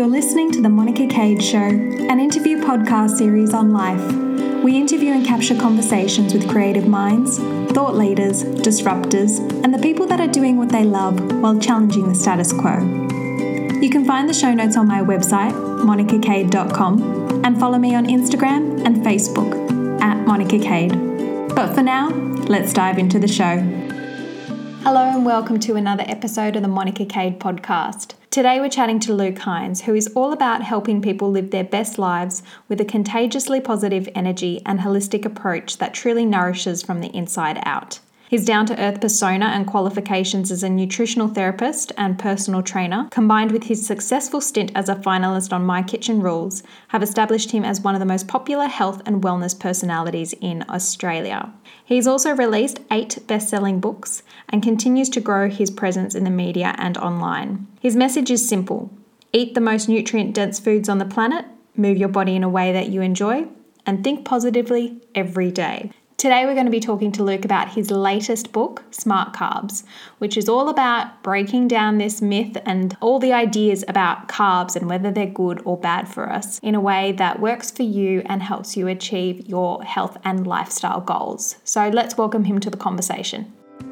You're listening to The Monica Cade Show, an interview podcast series on life. We interview and capture conversations with creative minds, thought leaders, disruptors, and the people that are doing what they love while challenging the status quo. You can find the show notes on my website, monicacade.com, and follow me on Instagram and Facebook at Monica Cade. But for now, let's dive into the show. Hello and welcome to another episode of the Monica Cade podcast. Today we're chatting to Luke Hines, who is all about helping people live their best lives with a contagiously positive energy and holistic approach that truly nourishes from the inside out. His down-to-earth persona and qualifications as a nutritional therapist and personal trainer, combined with his successful stint as a finalist on My Kitchen Rules, have established him as one of the most popular health and wellness personalities in Australia. He's also released 8 best-selling books and continues to grow his presence in the media and online. His message is simple: eat the most nutrient-dense foods on the planet, move your body in a way that you enjoy, and think positively every day. Today we're going to be talking to Luke about his latest book, Smart Carbs, which is all about breaking down this myth and all the ideas about carbs and whether they're good or bad for us in a way that works for you and helps you achieve your health and lifestyle goals. So let's welcome him to the conversation.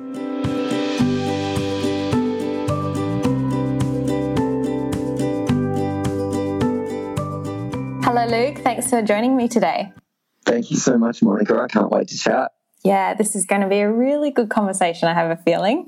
Hello, Luke. Thanks for joining me today. Thank you so much, Monica. I can't wait to chat. Yeah, this is going to be a really good conversation, I have a feeling.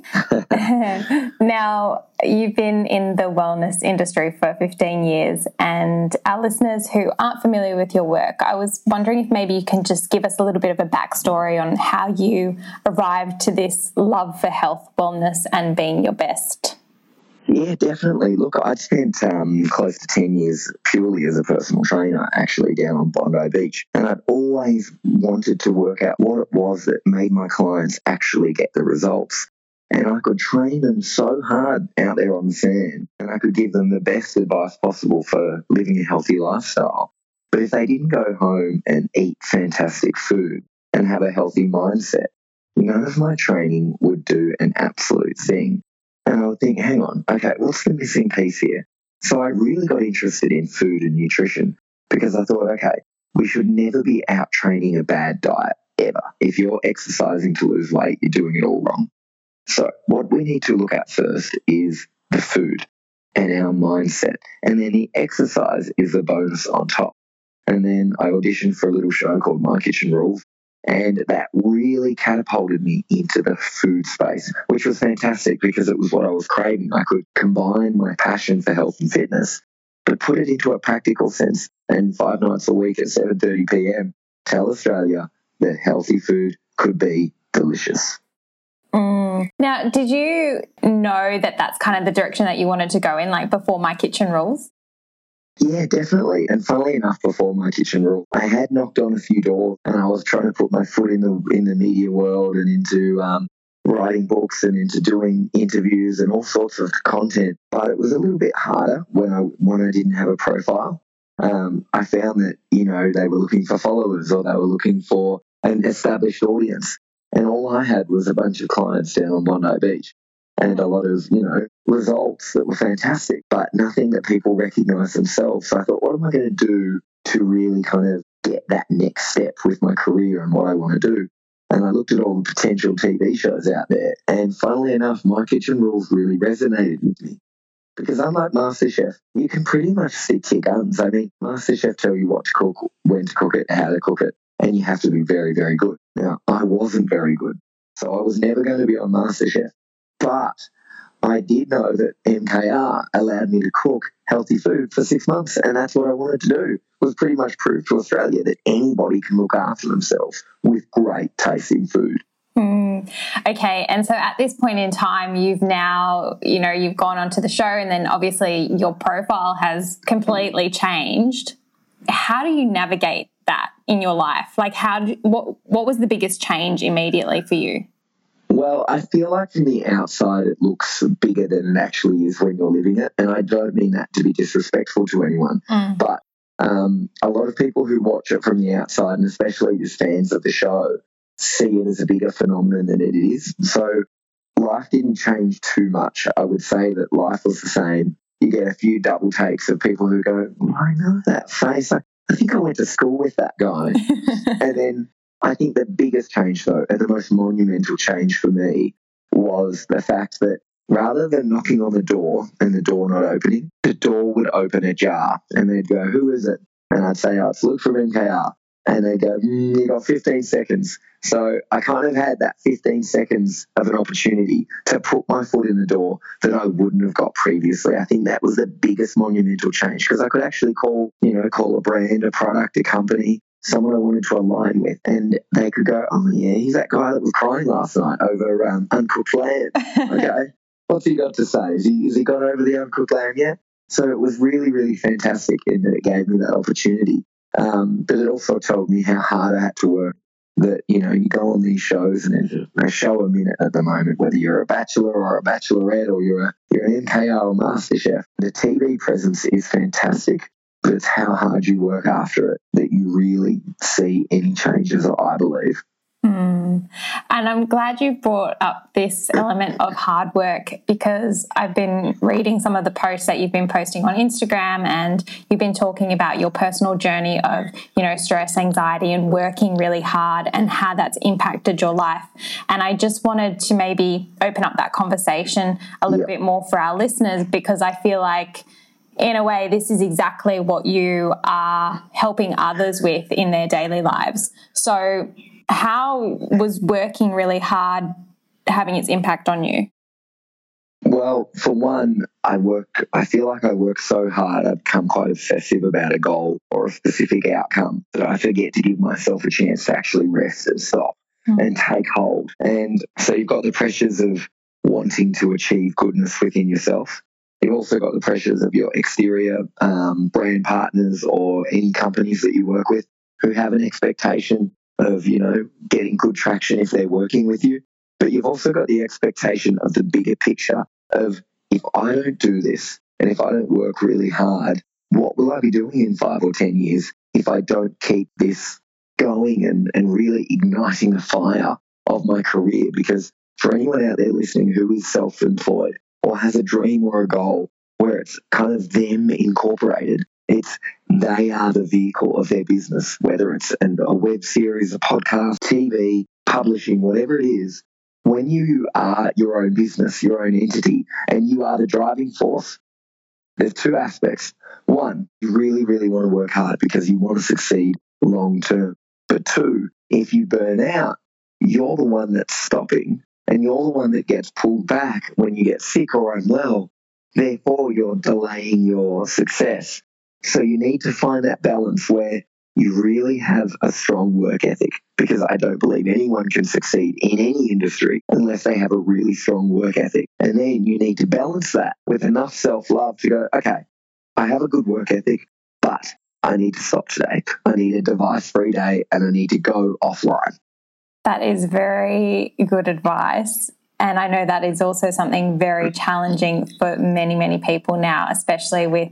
Now, you've been in the wellness industry for 15 years, and our listeners who aren't familiar with your work, I was wondering if maybe you can just give us a little bit of a backstory on how you arrived to this love for health, wellness, and being your best. Yeah, definitely. Look, I spent close to 10 years purely as a personal trainer, actually down on Bondi Beach. And I'd always wanted to work out what it was that made my clients actually get the results. And I could train them so hard out there on the sand, and I could give them the best advice possible for living a healthy lifestyle. But if they didn't go home and eat fantastic food and have a healthy mindset, none of my training would do an absolute thing. And I would think, hang on, okay, what's the missing piece here? So I really got interested in food and nutrition because I thought, okay, we should never be out training a bad diet ever. If you're exercising to lose weight, you're doing it all wrong. So what we need to look at first is the food and our mindset. And then the exercise is the bonus on top. And then I auditioned for a little show called My Kitchen Rules. And that really catapulted me into the food space, which was fantastic because it was what I was craving. I could combine my passion for health and fitness, but put it into a practical sense. And 5 nights a week at 7:30 p.m, tell Australia that healthy food could be delicious. Now, did you know that that's kind of the direction that you wanted to go in, like before My Kitchen Rules? Yeah, definitely. And funnily enough, before My Kitchen Rules, I had knocked on a few doors and I was trying to put my foot in the media world and into writing books and into doing interviews and all sorts of content. But it was a little bit harder when I didn't have a profile. I found that, they were looking for followers or they were looking for an established audience. And all I had was a bunch of clients down on Bondi Beach. And a lot of, results that were fantastic, but nothing that people recognize themselves. So I thought, what am I going to do to really kind of get that next step with my career and what I want to do? And I looked at all the potential TV shows out there. And funnily enough, My Kitchen Rules really resonated with me. Because unlike MasterChef, you can pretty much stick to your guns. I mean, MasterChef tell you what to cook, when to cook it, how to cook it, and you have to be very, very good. Now, I wasn't very good, so I was never going to be on MasterChef. But I did know that MKR allowed me to cook healthy food for 6 months, and that's what I wanted to do, was pretty much prove to Australia that anybody can look after themselves with great tasting food. Okay, and so at this point in time, you've now, you've gone onto the show and then obviously your profile has completely changed. How do you navigate that in your life? Like what was the biggest change immediately for you? Well, I feel like from the outside it looks bigger than it actually is when you're living it. And I don't mean that to be disrespectful to anyone. But a lot of people who watch it from the outside, and especially the fans of the show, see it as a bigger phenomenon than it is. So life didn't change too much. I would say that life was the same. you get a few double takes of people who go, I know that face. I think I went to school with that guy. And then I think the biggest change, though, and the most monumental change for me was the fact that rather than knocking on the door and the door not opening, the door would open ajar and they'd go, who is it? And I'd say, oh, it's Luke from MKR. And they'd go, you got 15 seconds. So I kind of had that 15 seconds of an opportunity to put my foot in the door that I wouldn't have got previously. I think that was the biggest monumental change because I could actually call a brand, a product, a company, someone I wanted to align with, and they could go, oh, yeah, he's that guy that was crying last night over uncooked lamb. Okay, what's he got to say? Has he got over the uncooked lamb yet? So it was really, really fantastic in that it gave me that opportunity. But it also told me how hard I had to work. That, you go on these shows and they show a minute at the moment, whether you're a bachelor or a bachelorette or you're an MKR or MasterChef. The TV presence is fantastic, but it's how hard you work after it that you really see any changes, I believe. And I'm glad you brought up this element of hard work because I've been reading some of the posts that you've been posting on Instagram and you've been talking about your personal journey of, stress, anxiety and working really hard and how that's impacted your life. And I just wanted to maybe open up that conversation a little bit more for our listeners because I feel like in a way, this is exactly what you are helping others with in their daily lives. So how was working really hard having its impact on you? Well, for one, I feel like I work so hard, I become quite obsessive about a goal or a specific outcome that I forget to give myself a chance to actually rest and stop and take hold. And so you've got the pressures of wanting to achieve goodness within yourself. You've also got the pressures of your exterior brand partners or any companies that you work with who have an expectation of, getting good traction if they're working with you. But you've also got the expectation of the bigger picture of if I don't do this and if I don't work really hard, what will I be doing in 5 or 10 years if I don't keep this going and really igniting the fire of my career? Because for anyone out there listening who is self-employed or has a dream or a goal where it's kind of them incorporated, it's they are the vehicle of their business, whether it's a web series, a podcast, TV, publishing, whatever it is. When you are your own business, your own entity, and you are the driving force, there's two aspects. One, you really, really want to work hard because you want to succeed long term. But two, if you burn out, you're the one that's stopping and you're the one that gets pulled back when you get sick or unwell. Therefore, you're delaying your success. So you need to find that balance where you really have a strong work ethic, because I don't believe anyone can succeed in any industry unless they have a really strong work ethic. And then you need to balance that with enough self-love to go, okay, I have a good work ethic, but I need to stop today. I need a device-free day and I need to go offline. That is very good advice. And I know that is also something very challenging for many, many people now, especially with,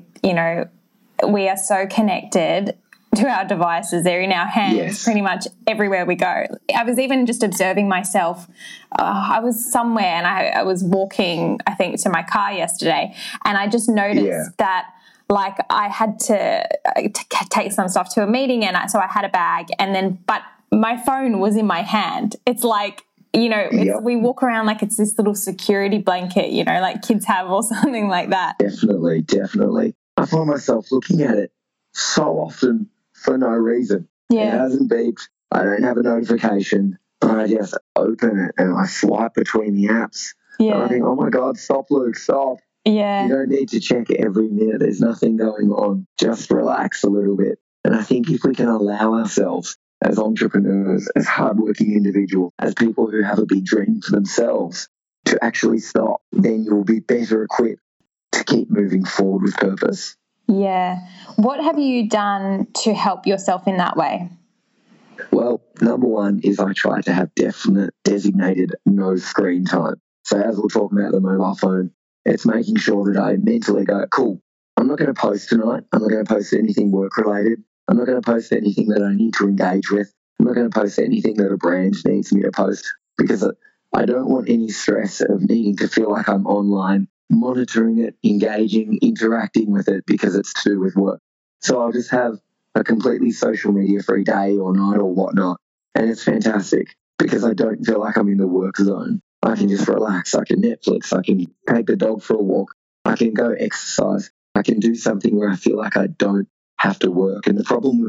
we are so connected to our devices. They're in our hands pretty much everywhere we go. I was even just observing myself. I was somewhere and I was walking, I think, to my car yesterday, and I just noticed that like I had to take some stuff to a meeting, and so I had a bag, but my phone was in my hand. It's like, we walk around like it's this little security blanket, like kids have or something like that. Definitely. I find myself looking at it so often for no reason. It hasn't beeped. I don't have a notification. I just open it and I swipe between the apps. And I think, oh my God, stop, Luke, stop. Yeah. You don't need to check every minute. There's nothing going on. Just relax a little bit. And I think if we can allow ourselves as entrepreneurs, as hardworking individuals, as people who have a big dream for themselves, to actually stop, then you'll be better equipped to keep moving forward with purpose. Yeah. What have you done to help yourself in that way? Well, number one is I try to have designated no screen time. So as we're talking about the mobile phone, it's making sure that I mentally go, cool, I'm not going to post tonight. I'm not going to post anything work-related. I'm not going to post anything that I need to engage with. I'm not going to post anything that a brand needs me to post, because I don't want any stress of needing to feel like I'm online monitoring it, engaging, interacting with it because it's to do with work. So I'll just have a completely social media free day or night or whatnot. And it's fantastic because I don't feel like I'm in the work zone. I can just relax. I can Netflix. I can take the dog for a walk. I can go exercise. I can do something where I feel like I don't have to work. And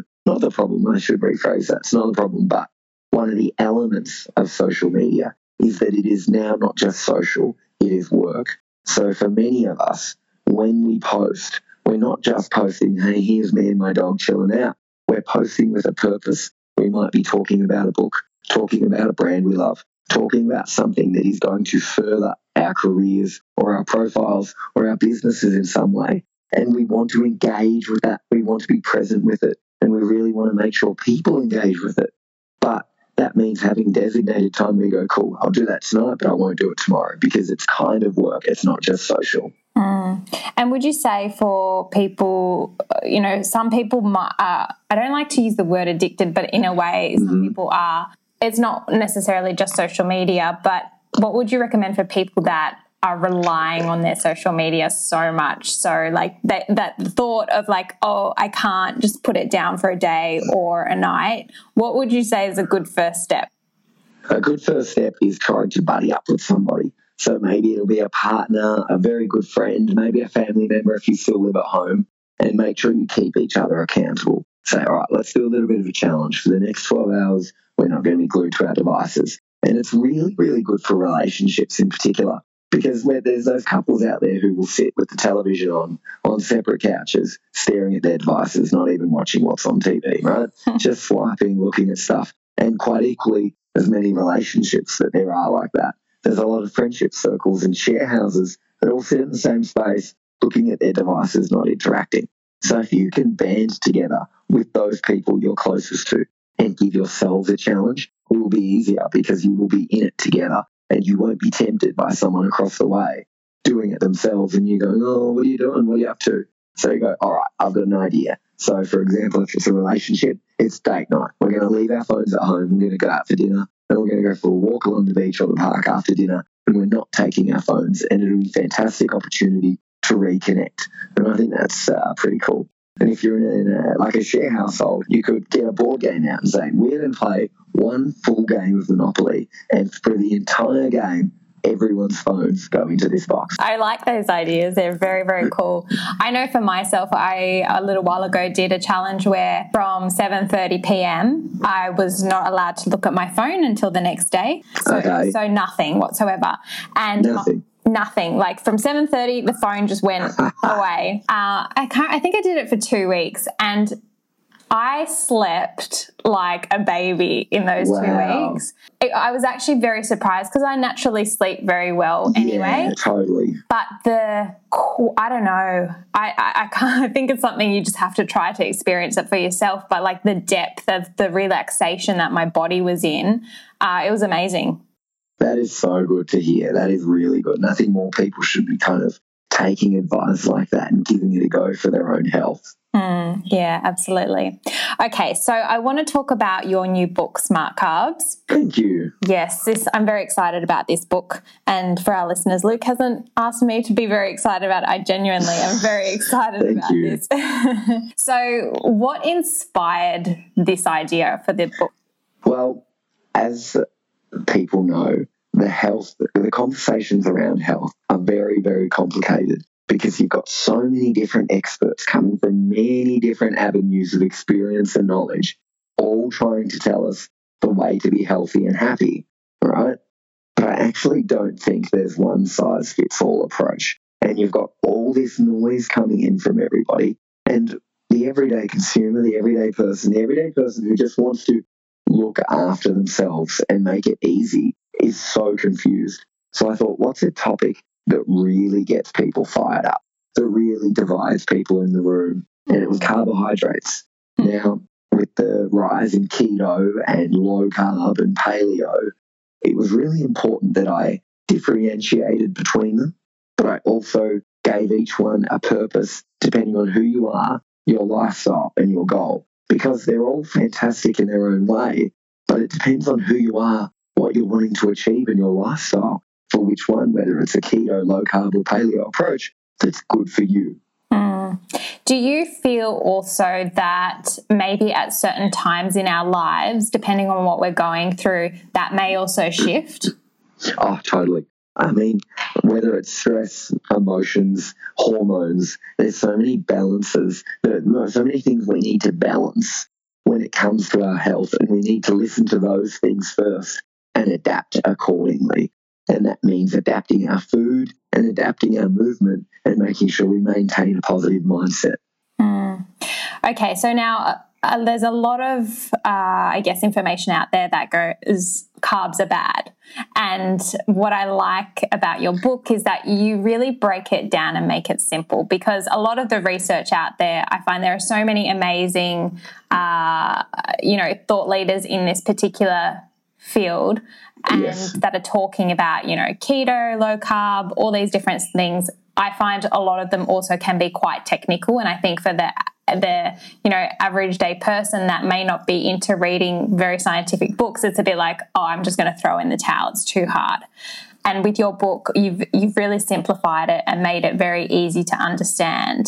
I should rephrase that. It's not a problem, but one of the elements of social media is that it is now not just social, it is work. So for many of us, when we post, we're not just posting, hey, here's me and my dog chilling out. We're posting with a purpose. We might be talking about a book, talking about a brand we love, talking about something that is going to further our careers or our profiles or our businesses in some way. And we want to engage with that. We want to be present with it. And we really want to make sure people engage with it. But that means having designated time. We go, cool, I'll do that tonight, but I won't do it tomorrow because it's kind of work. It's not just social. And would you say for people, some people might, I don't like to use the word addicted, but in a way, some people are, it's not necessarily just social media, but what would you recommend for people that are relying on their social media so much? So like that thought of like, oh, I can't just put it down for a day or a night. What would you say is a good first step? A good first step is trying to buddy up with somebody. So maybe it'll be a partner, a very good friend, maybe a family member if you still live at home, and make sure you keep each other accountable. Say, all right, let's do a little bit of a challenge. For the next 12 hours, we're not going to be glued to our devices. And it's really, really good for relationships in particular, because where there's those couples out there who will sit with the television on separate couches, staring at their devices, not even watching what's on TV, right? Just swiping, looking at stuff. And quite equally, as many relationships that there are like that. There's a lot of friendship circles and share houses that all sit in the same space, looking at their devices, not interacting. So if you can band together with those people you're closest to and give yourselves a challenge, it will be easier because you will be in it together and you won't be tempted by someone across the way doing it themselves and you going, oh, what are you doing? What are you up to? So you go, all right, I've got an idea. So, for example, if it's a relationship, it's date night. We're going to leave our phones at home. We're going to go out for dinner. And we're going to go for a walk along the beach or the park after dinner. And we're not taking our phones. And it'll be a fantastic opportunity to reconnect. And I think that's pretty cool. And if you're in a share household, you could get a board game out and say, we're going to play one full game of Monopoly. And for the entire game, everyone's phones go into this box. I like those ideas. They're very, very cool. I know for myself, I a little while ago did a challenge where from 7:30 p.m. I was not allowed to look at my phone until the next day. So nothing whatsoever. And nothing. Like from 7:30, the phone just went away. I think I did it for 2 weeks, and I slept like a baby in those 2 weeks. I was actually very surprised because I naturally sleep very well anyway. Yeah, totally. But I don't know. I think it's something you just have to try to experience it for yourself. But like the depth of the relaxation that my body was in, it was amazing. That is so good to hear. That is really good. And I think more people should be kind of taking advice like that and giving it a go for their own health. Yeah, absolutely. Okay, so I want to talk about your new book, Smart Carbs. Thank you. Yes, I'm very excited about this book. And for our listeners, Luke hasn't asked me to be very excited about it. I genuinely am very excited about this. So what inspired this idea for the book? Well, as people know, the conversations around health are very, very complicated because you've got so many different experts coming from many different avenues of experience and knowledge, all trying to tell us the way to be healthy and happy, right? But I actually don't think there's one size fits all approach. And you've got all this noise coming in from everybody. And the everyday consumer, the everyday person who just wants to look after themselves and make it easy is so confused. So I thought, what's a topic that really gets people fired up, that really divides people in the room? And it was carbohydrates. Now, with the rise in keto and low carb and paleo, it was really important that I differentiated between them, but I also gave each one a purpose depending on who you are, your lifestyle and your goal, because they're all fantastic in their own way, but it depends on who you are, what you're wanting to achieve in your lifestyle. for which one, whether it's a keto, low carb or paleo approach, that's good for you. Do you feel also that maybe at certain times in our lives, depending on what we're going through, that may also shift? Oh, totally. I mean, whether it's stress, emotions, hormones, there's so many balances, so many things we need to balance when it comes to our health, and we need to listen to those things first and adapt accordingly. And that means adapting our food and adapting our movement and making sure we maintain a positive mindset. Okay, so now there's a lot of, information out there that goes carbs are bad. And what I like about your book is that you really break it down and make it simple, because a lot of the research out there, I find there are so many amazing, thought leaders in this particular field and Yes. that are talking about, keto, low carb, all these different things. I find a lot of them also can be quite technical, and I think for the average day person that may not be into reading very scientific books, it's a bit like, oh, I'm just going to throw in the towel, it's too hard. And with your book, you've really simplified it and made it very easy to understand.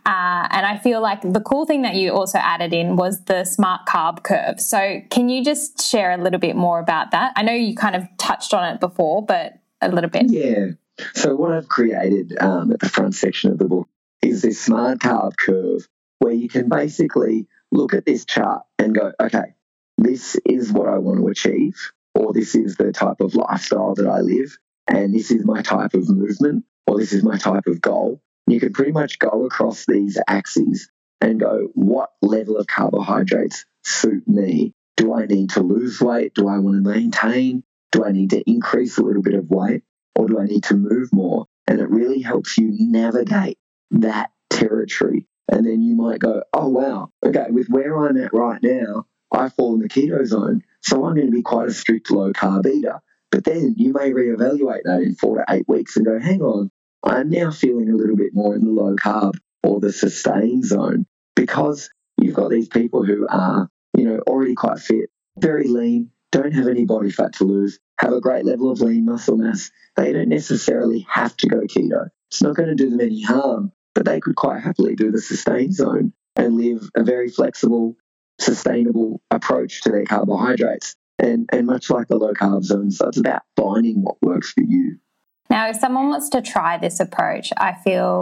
And I feel like the cool thing that you also added in was the smart carb curve. So can you just share a little bit more about that? I know you kind of touched on it before, but a little bit. Yeah. So what I've created at the front section of the book is this smart carb curve where you can basically look at this chart and go, okay, this is what I want to achieve, or this is the type of lifestyle that I live, and this is my type of movement, or this is my type of goal. You can pretty much go across these axes and go, what level of carbohydrates suit me? Do I need to lose weight? Do I want to maintain? Do I need to increase a little bit of weight? Or do I need to move more? And it really helps you navigate that territory. And then you might go, oh, wow, okay, with where I'm at right now, I fall in the keto zone, so I'm going to be quite a strict low-carb eater. But then you may reevaluate that in 4 to 8 weeks and go, hang on, I'm now feeling a little bit more in the low-carb or the sustain zone, because you've got these people who are, already quite fit, very lean, don't have any body fat to lose, have a great level of lean muscle mass. They don't necessarily have to go keto. It's not going to do them any harm, but they could quite happily do the sustain zone and live a very flexible, sustainable approach to their carbohydrates. And much like the low carb zone, so it's about finding what works for you. Now, if someone wants to try this approach, I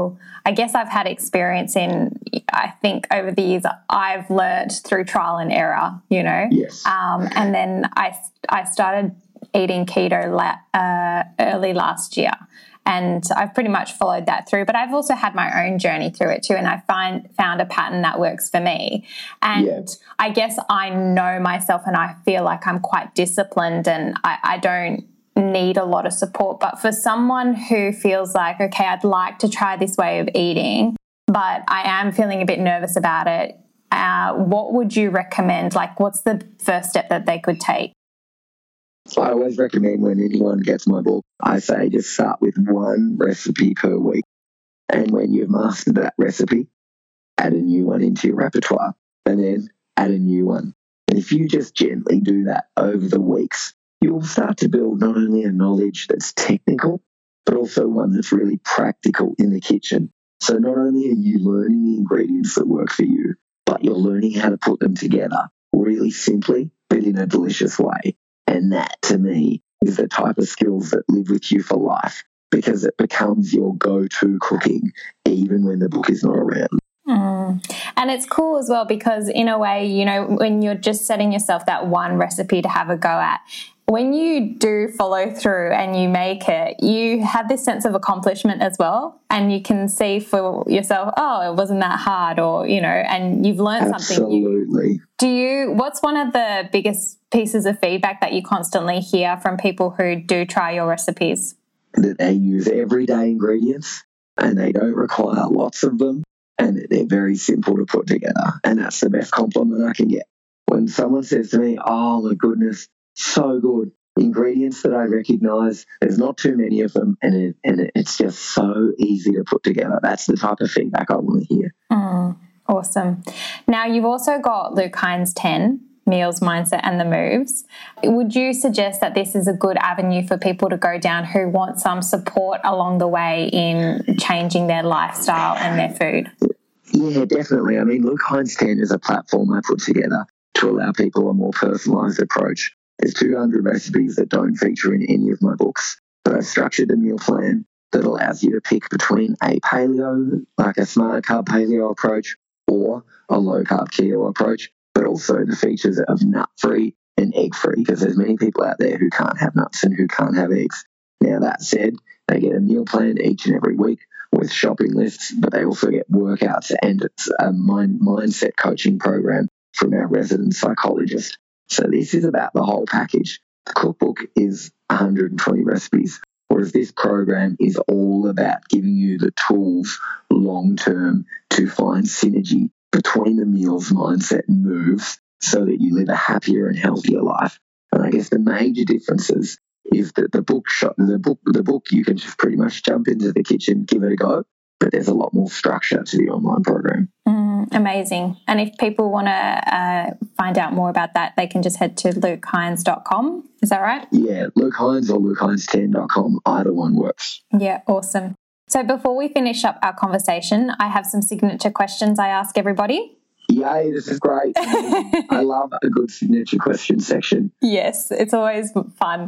guess I've had experience I think over the years I've learned through trial and error, Yes. And then I started eating keto early last year, and I've pretty much followed that through. But I've also had my own journey through it too, and I found a pattern that works for me. And I guess I know myself, and I feel like I'm quite disciplined, and I don't need a lot of support. But for someone who feels like, okay, I'd like to try this way of eating, but I am feeling a bit nervous about it, what would you recommend? Like, what's the first step that they could take? I always recommend when anyone gets my book, I say just start with one recipe per week. And when you've mastered that recipe, add a new one into your repertoire, and then add a new one. And if you just gently do that over the weeks, you will start to build not only a knowledge that's technical, but also one that's really practical in the kitchen. So not only are you learning the ingredients that work for you, but you're learning how to put them together really simply, but in a delicious way. And that, to me, is the type of skills that live with you for life, because it becomes your go-to cooking, even when the book is not around. And it's cool as well because, in a way, when you're just setting yourself that one recipe to have a go at, when you do follow through and you make it, you have this sense of accomplishment as well. And you can see for yourself, oh, it wasn't that hard, or, and you've learned something new. Absolutely. What's one of the biggest pieces of feedback that you constantly hear from people who do try your recipes? That they use everyday ingredients and they don't require lots of them, and that they're very simple to put together. And that's the best compliment I can get. When someone says to me, oh my goodness, so good, ingredients that I recognise, there's not too many of them, and it's just so easy to put together. That's the type of feedback I want to hear. Awesome. Now, you've also got Luke Hines 10, Meals, Mindset and the Moves. Would you suggest that this is a good avenue for people to go down who want some support along the way in changing their lifestyle and their food? Yeah, definitely. I mean, Luke Hines 10 is a platform I put together to allow people a more personalised approach. There's 200 recipes that don't feature in any of my books, but I've structured a meal plan that allows you to pick between a paleo, like a smart carb paleo approach, or a low carb keto approach, but also the features of nut-free and egg-free, because there's many people out there who can't have nuts and who can't have eggs. Now, that said, they get a meal plan each and every week with shopping lists, but they also get workouts, and it's a mindset coaching program from our resident psychologist. So this is about the whole package. The cookbook is 120 recipes, whereas this program is all about giving you the tools long-term to find synergy between the meals, mindset and moves so that you live a happier and healthier life. And I guess the major differences is that the book you can just pretty much jump into the kitchen, give it a go, but there's a lot more structure to the online program. Amazing. And if people want to find out more about that, they can just head to lukehines.com. Is that right? Yeah, Luke Hines or lukehines10.com. Either one works. Yeah, awesome. So before we finish up our conversation, I have some signature questions I ask everybody. Yay, this is great. I love a good signature question section. Yes, it's always fun.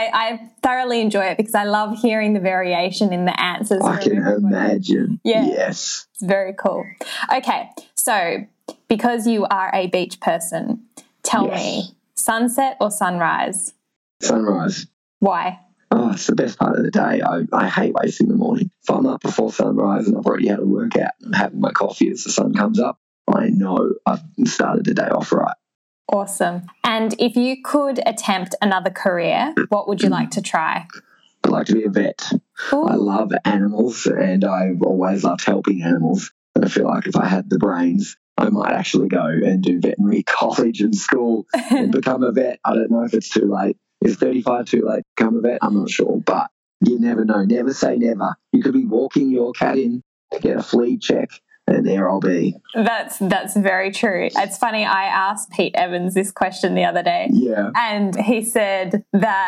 I thoroughly enjoy it because I love hearing the variation in the answers. I can imagine. Yeah. Yes. It's very cool. Okay, so because you are a beach person, tell me, sunset or sunrise? Sunrise. Why? Oh, it's the best part of the day. I hate wasting the morning. If I'm up before sunrise and I've already had a workout and I'm having my coffee as the sun comes up, I know I've started the day off right. Awesome. And if you could attempt another career, what would you like to try? I'd like to be a vet. Ooh. I love animals and I've always loved helping animals. And I feel like if I had the brains, I might actually go and do veterinary college and school and become a vet. I don't know if it's too late. Is 35 too late to become a vet? I'm not sure, but you never know. Never say never. You could be walking your cat in to get a flea check, and there I'll be. That's very true. It's funny, I asked Pete Evans this question the other day. Yeah. And he said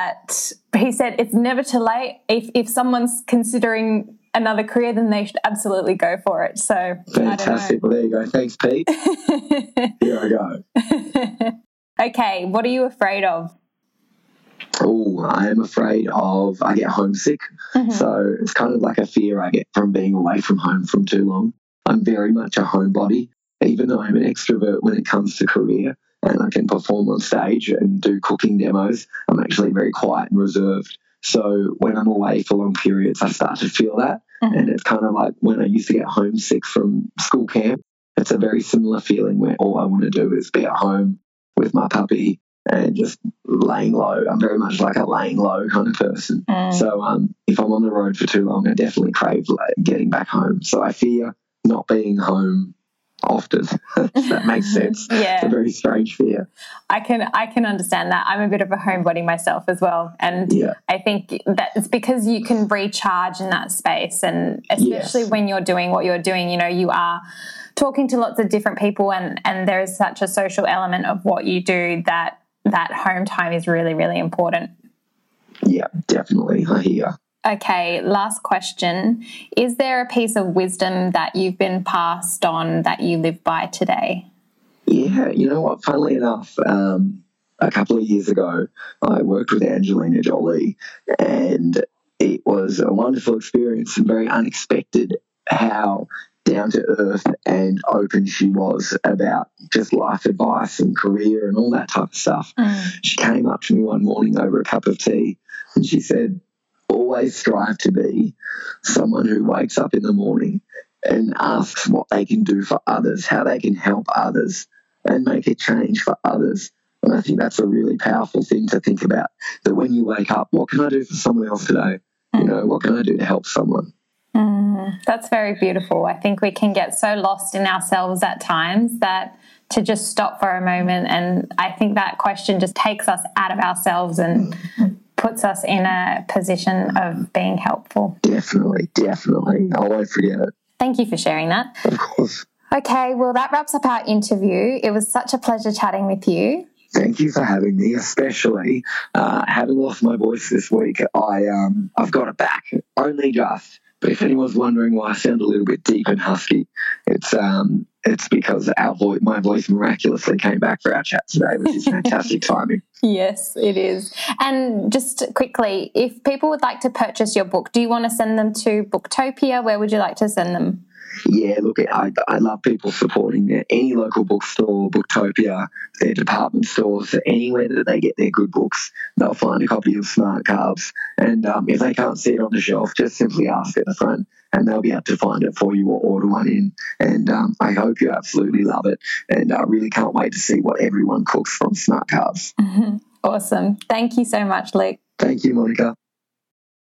it's never too late. If someone's considering another career, then they should absolutely go for it. So fantastic. Well, there you go. Thanks, Pete. Here I go. Okay, what are you afraid of? Oh, I am afraid I get homesick. Mm-hmm. So it's kind of like a fear I get from being away from home from too long. I'm very much a homebody, even though I'm an extrovert when it comes to career and I can perform on stage and do cooking demos. I'm actually very quiet and reserved. So when I'm away for long periods, I start to feel that. Mm-hmm. And it's kind of like when I used to get homesick from school camp. It's a very similar feeling where all I want to do is be at home with my puppy and just laying low. I'm very much like a laying low kind of person. So if I'm on the road for too long, I definitely crave getting back home. So I fear not being home often. If that makes sense. Yeah. It's a very strange fear. I can understand that. I'm a bit of a homebody myself as well. And I think that it's because you can recharge in that space, and especially when you're doing what you're doing, you know, you are talking to lots of different people and there is such a social element of what you do that home time is really, really important. Yeah, definitely. I hear. Okay, last question. Is there a piece of wisdom that you've been passed on that you live by today? Yeah, you know what? Funnily enough, a couple of years ago, I worked with Angelina Jolie, and it was a wonderful experience and very unexpected how down to earth and open she was about just life advice and career and all that type of stuff. She came up to me one morning over a cup of tea and she said, always strive to be someone who wakes up in the morning and asks what they can do for others, how they can help others and make a change for others. And I think that's a really powerful thing to think about, that when you wake up, what can I do for someone else today? You know, what can I do to help someone? That's very beautiful. I think we can get so lost in ourselves at times that to just stop for a moment, and I think that question just takes us out of ourselves and puts us in a position of being helpful. Definitely. I won't forget it. Thank you for sharing that. Of course. Okay, well, that wraps up our interview. It was such a pleasure chatting with you. Thank you for having me, especially having lost my voice this week. I've got it back, only just. But if anyone's wondering why I sound a little bit deep and husky, it's because my voice miraculously came back for our chat today, which is fantastic timing. Yes, it is. And just quickly, if people would like to purchase your book, do you want to send them to Booktopia? Where would you like to send them? Yeah, look, I love people supporting any local bookstore, Booktopia, their department stores, anywhere that they get their good books. They'll find a copy of Smart Carbs. And if they can't see it on the shelf, just simply ask at the front and they'll be able to find it for you or order one in. And I hope you absolutely love it. And I really can't wait to see what everyone cooks from Smart Carbs. Awesome. Thank you so much, Luke. Thank you, Monica.